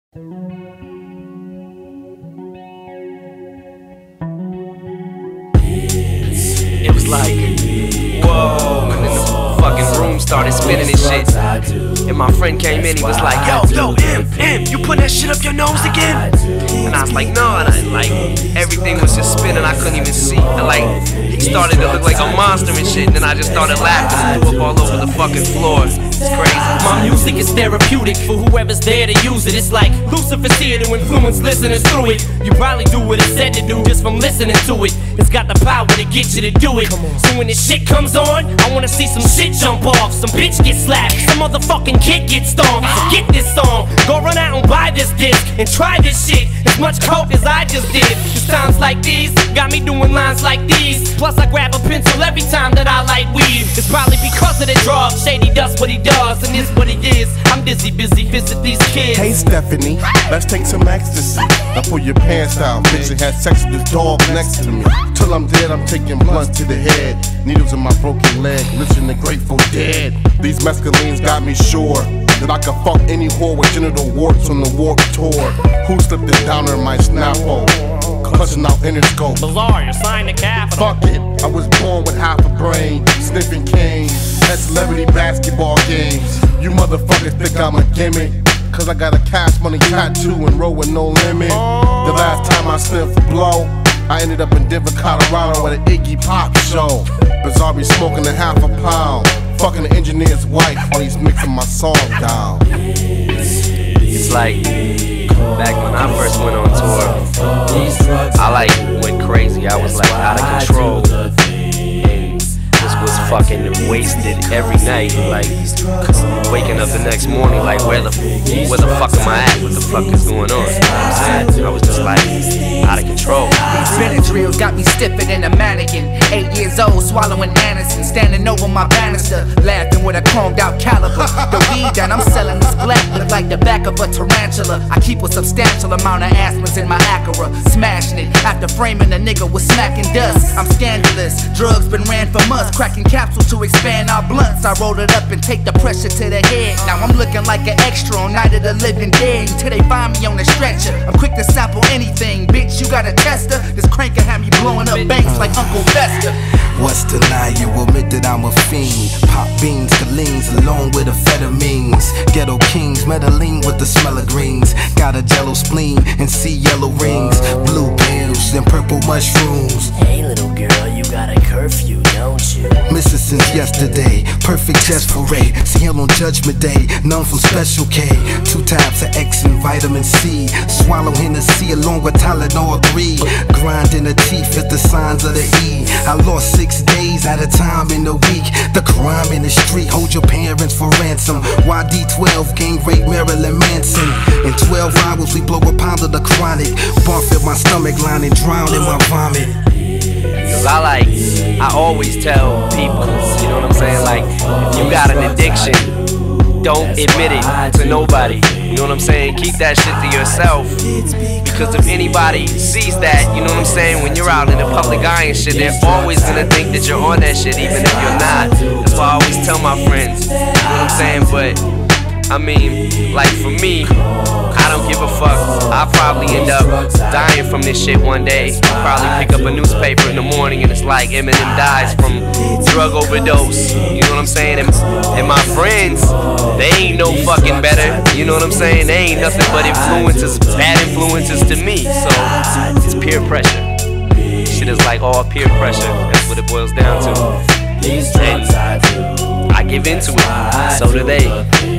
It was like, whoa, and then the fucking room started spinning and shit. And my friend came in, he was like, yo, M, you putting that shit up your nose again? And I was like, no, and everything was just spinning, I couldn't even see. And like, he started to look like a monster and shit, and then I just started laughing and threw up all over the fucking floor. It's crazy. My music is therapeutic for whoever's there to use it. It's like Lucifer's here to influence listeners through it. You probably do what it's said to do just from listening to it. It's got the power to get you to do it. So when this shit comes on, I wanna see some shit jump off, some bitch get slapped, some motherfucking kid get stomped. So get this song, go run out and buy this disc and try this shit as much coke as I just did. Cause times like these got me doing lines like these. Plus I grab a pencil every time that I light weed. It's probably because of the drug. Shady does what he does, and this what he is. I'm busy visit these kids. Hey Stephanie, let's take some ecstasy. Now pull your pants down, bitch, and have sex with this dog next to me. Till I'm dead, I'm taking blunts to the head. Needles in my broken leg, listen to Grateful Dead. These mescalines got me sure that I can fuck any whore with genital warts on the Warped Tour. Who slipped it down in my Snapple? Clutching out Interscope. Bizarre, you're signed to Capital. Fuck it, I was born with half a brain, sniffing cane at celebrity basketball games. You motherfuckers think I'm a gimmick, cause I got a Cash Money tattoo and roll with no limit. The last time I sniffed a blow, I ended up in Denver, Colorado at an Iggy Pop show. Bizarre smoking a half a pound, fucking the engineer's wife while he's mixing my song down. It's like, back when I first went on tour, I went crazy. I was like out of control, and just was fucking wasted every night. Like waking up the next morning, like where the fuck am I at? What the fuck is going on? You know what I'm saying? I was just like out of control. These Benadryls got me stiffer than a mannequin. 8 years old, swallowing Anderson, standing over my banister, laughing with a chromed out caliber. The weed that I'm selling is black, look like the back of a tarantula. I keep a substantial amount of aspirins in my Acura, smashing it after framing a nigga with smacking dust. I'm scandalous, drugs been ran from us, cracking capsules to expand our blunts. I roll it up and take the pressure to the head. Now I'm looking like an extra on Night of the Living Dead until they find me on the stretcher. I'm quick to sample anything, bitch, you got a tester? This crank can have me blowing up banks like Uncle Fester. What's the lie? You admit that I'm a fiend. Pop beans, Collines, along with amphetamines. Ghetto kings, Medellin with the smell of greens. Got a jello spleen and see yellow rings. Blue pills and purple mushrooms. Hey little girl, you got a curfew, don't you? Missing since yesterday, perfect just parade. See him on Judgment Day, none from Special K. 2 types of X and vitamin C. Swallow Hennessy along with Tylenol 3. Grind in the teeth at the signs of the E. I lost 6 days at a time in the week. The crime in the street, hold your parents for ransom. YD12, gang rape Marilyn Manson. In 12 hours we blow a pound of the chronic. Barf at my stomach lining, drown in my vomit. Cause I always tell people, you know what I'm saying? Like, if you got an addiction, don't admit it to nobody. You know what I'm saying? Keep that shit to yourself. Because if anybody sees that, you know what I'm saying? When you're out in the public eye and shit, they're always gonna think that you're on that shit, even if you're not. That's why I always tell my friends, you know what I'm saying? But I mean, like for me, I don't give a fuck. I'll probably end up dying from this shit one day. Probably pick up a newspaper in the morning and it's like Eminem dies from drug overdose. You know what I'm saying? And my friends, they ain't no fucking better. You know what I'm saying? They ain't nothing but influences, bad influences to me. So it's peer pressure. Shit is like all peer pressure. That's what it boils down to. And I give into it. So do they.